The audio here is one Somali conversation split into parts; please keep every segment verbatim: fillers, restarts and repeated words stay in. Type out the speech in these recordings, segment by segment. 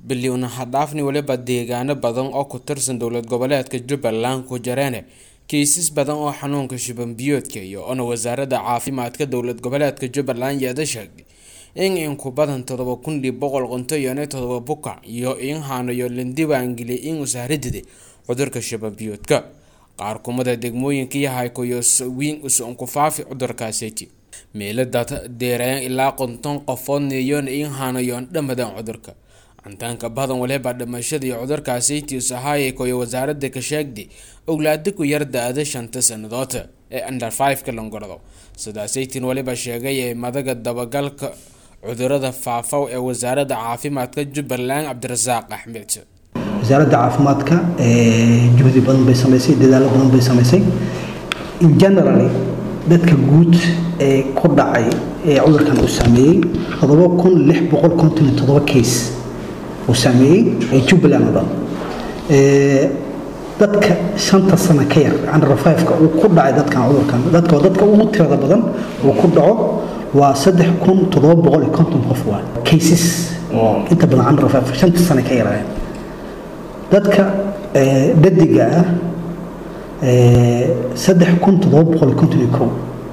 bilyan hadafni waliba deegaano badan oo ku tirsan dowlad goboleedka Jubbaland ku jireen kiisas badan oo xanuunka shuban biyoodka iyo ona wasaaradda caafimaadka dowlad goboleedka Jubbaland iyada sheegay in in ku badan todoba kun iyo boqol qonto iyo todoba buka iyo in haanayo lindiwaangili in wasaaradda cudurka shuban biyoodka qaar kumada degmooyinka yahay ku weyn usan ku faafi cudurkaasiti meelada deerayaan ilaa qonton qofood iyo in haanayo dhamadan cudurka antaanka badan waliba dhimashada iyo cudurkaasiti usahaayay ku wasaaradda ka sheegday awlaadda ku yar daada shanta sanadood ee under five ka langorado sidaasaytiin waliba sheegay ee madaga dabagalka cudurada faafa ee wasaaradda caafimaadka Jubbaland Cabdirasaaq Axmed wasaaradda caafimaadka ee juhdi badan bay sameysay dadaal badan bay sameysay in generally dadka guud ee ku dhacay ee cudurkan uu saameeyay todoba kun lix boqol konton iyo todoba case uu saameeyay ee Jubbaland ee dadka shanta sano ka yar under five ka uu ku dhacay dadkan cudurkan dadka dadka ugu tirada badan uu ku dhaco waa saddex kun todoba boqol iyo konton qof waa cases oo inta badan under five shanta sano ka yar dadka ee dadiga ah ee saddex kun todoba boqol iyo konton iyo kow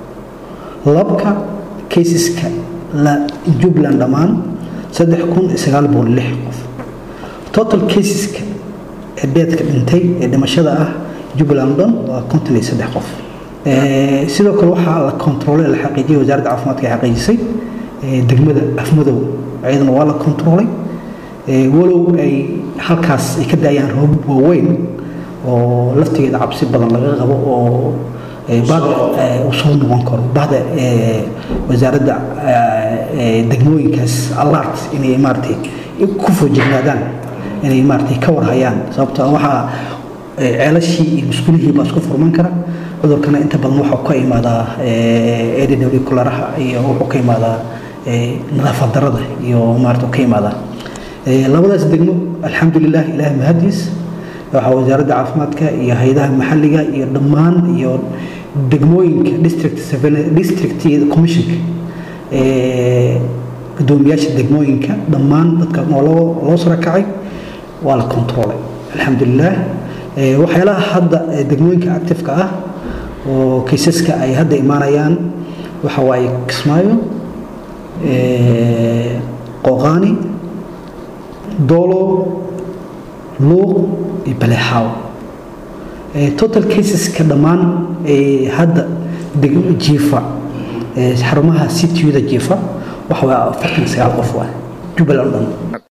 labka caseska la Jubbaland dhamaan saddex kun sagaal boqol lix qof total caseska ee dadka dhintay ee dhimashada ah Jubbaland waa konton iyo saddex qof ee sidoo kale waxa la control la xaqiijiyay wasaaradda caafimaadka ay xaqiijisay ee degmada Afmadow ayadana waa la controlay ee walow ay halkaas ay ka daayaan roob waaweyn oo laftigeeda cabsi badan laga qabo oo ee baad u soo noqon karo baad ee wasaaradda ee degmooyinkaas alert inay maartay ku fojignaadaan inay maartay ka warhayaan sababtoo ah waxa ceelashii iyo musqulihii baa isku furman kara cudurkana inta badan waxa ka imaada ee eedada kularaha iyo waxa ka imaada ee nadaafad darrada iyo maartay ka imaada ee labadaas degmo alxamdulillah ilaahay mahadis waxa wasaaradda caafimaadka iyo hay'adaha maxalliga iyo dhammaan iyo degmooyinka district seven district commission ee gudoomiyaasha degmooyinka dhammaan dadka loo loo soo rakacay waa la control alxamdulillah ee waxyaalaha hadda degmooyinka active ka ah oo caseska ay hadda imaanayaan waxa way Kismaayo ee Qoqani Dolo Luuq iyo Baleexaw ee total cases ka dhamaan ee hadda degmo jiifa ee xarumaha city-da jiifa waxa waa afartan iyo sagaal qof waa Jubbaland